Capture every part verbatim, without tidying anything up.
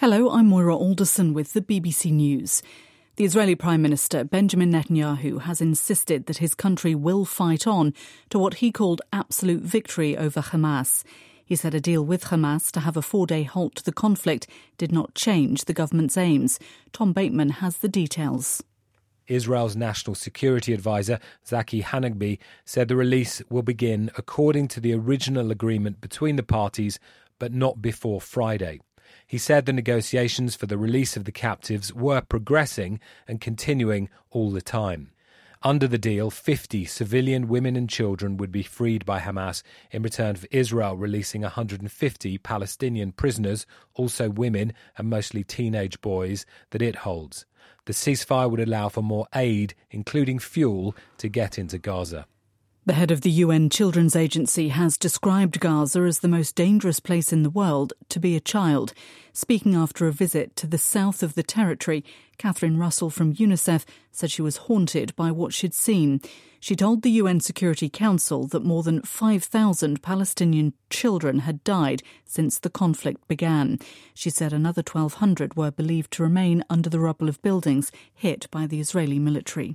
Hello, I'm Moira Alderson with the B B C News. The Israeli Prime Minister Benjamin Netanyahu has insisted that his country will fight on to what he called absolute victory over Hamas. He said a deal with Hamas to have a four-day halt to the conflict did not change the government's aims. Tom Bateman has the details. Israel's National Security Advisor, Zaki Hanagbi, said the release will begin according to the original agreement between the parties, but not before Friday. He said the negotiations for the release of the captives were progressing and continuing all the time. Under the deal, fifty civilian women and children would be freed by Hamas in return for Israel releasing one hundred fifty Palestinian prisoners, also women and mostly teenage boys, that it holds. The ceasefire would allow for more aid, including fuel, to get into Gaza. The head of the U N Children's Agency has described Gaza as the most dangerous place in the world to be a child. Speaking after a visit to the south of the territory, Catherine Russell from UNICEF said she was haunted by what she'd seen. She told the U N Security Council that more than five thousand Palestinian children had died since the conflict began. She said another twelve hundred were believed to remain under the rubble of buildings hit by the Israeli military.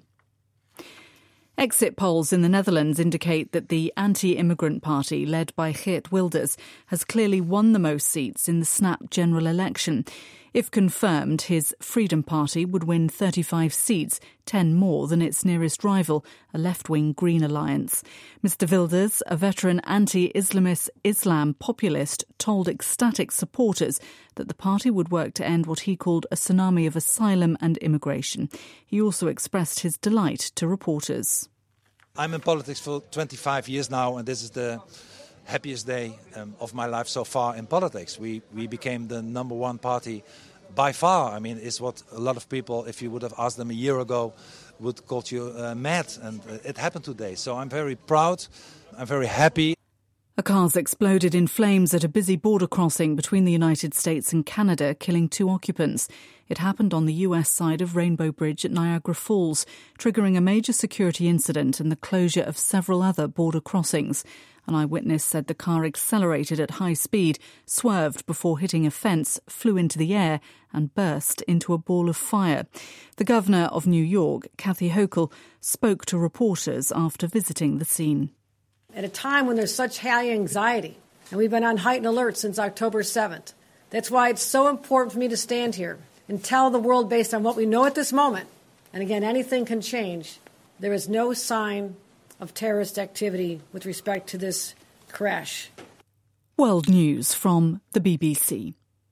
Exit polls in the Netherlands indicate that the anti-immigrant party, led by Geert Wilders, has clearly won the most seats in the snap general election. If confirmed, his Freedom Party would win thirty-five seats, ten more than its nearest rival, a left-wing Green Alliance. Mister Wilders, a veteran anti-Islamist Islam populist, told ecstatic supporters that the party would work to end what he called a tsunami of asylum and immigration. He also expressed his delight to reporters. I'm in politics for twenty-five years now, and this is the happiest day um, of my life so far in politics. We we became the number one party by far. I mean, it's what a lot of people, if you would have asked them a year ago, would call you uh, mad. And uh, it happened today. So I'm very proud. I'm very happy. A car's exploded in flames at a busy border crossing between the United States and Canada, killing two occupants. It happened on the U S side of Rainbow Bridge at Niagara Falls, triggering a major security incident and the closure of several other border crossings. An eyewitness said the car accelerated at high speed, swerved before hitting a fence, flew into the air and burst into a ball of fire. The Governor of New York, Kathy Hochul, spoke to reporters after visiting the scene. At a time when there's such high anxiety, and we've been on heightened alert since October seventh, that's why it's so important for me to stand here and tell the world, based on what we know at this moment, and again, anything can change, there is no sign of terrorist activity with respect to this crash. World News from the B B C.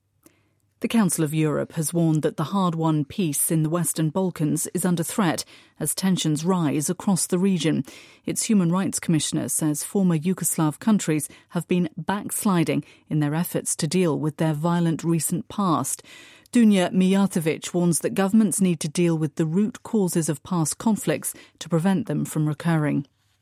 The Council of Europe has warned that the hard-won peace in the Western Balkans is under threat as tensions rise across the region. Its Human Rights Commissioner says former Yugoslav countries have been backsliding in their efforts to deal with their violent recent past. Dunja Mijatovic warns that governments need to deal with the root causes of past conflicts to prevent them from recurring.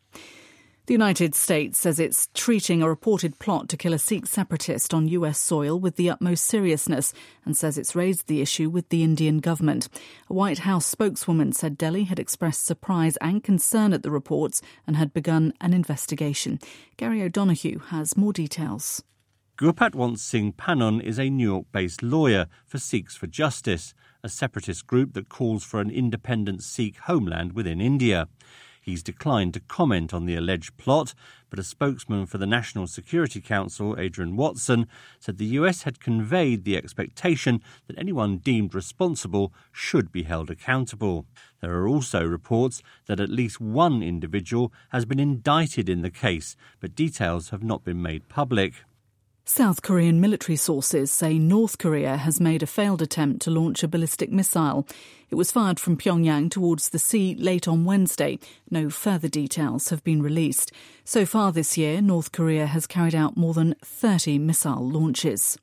The United States says it's treating a reported plot to kill a Sikh separatist on U S soil with the utmost seriousness and says it's raised the issue with the Indian government. A White House spokeswoman said Delhi had expressed surprise and concern at the reports and had begun an investigation. Gary O'Donoghue has more details. Gurpatwant Singh Panon is a New York-based lawyer for Sikhs for Justice, a separatist group that calls for an independent Sikh homeland within India. He's declined to comment on the alleged plot, but a spokesman for the National Security Council, Adrian Watson, said the U S had conveyed the expectation that anyone deemed responsible should be held accountable. There are also reports that at least one individual has been indicted in the case, but details have not been made public. South Korean military sources say North Korea has made a failed attempt to launch a ballistic missile. It was fired from Pyongyang towards the sea late on Wednesday. No further details have been released. So far this year, North Korea has carried out more than thirty missile launches.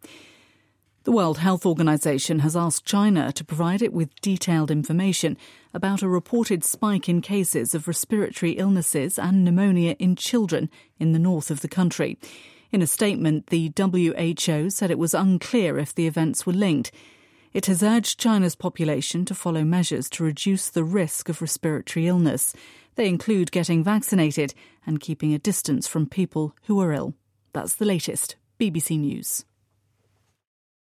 The World Health Organization has asked China to provide it with detailed information about a reported spike in cases of respiratory illnesses and pneumonia in children in the north of the country. In a statement, the W H O said it was unclear if the events were linked. It has urged China's population to follow measures to reduce the risk of respiratory illness. They include getting vaccinated and keeping a distance from people who are ill. That's the latest. B B C News.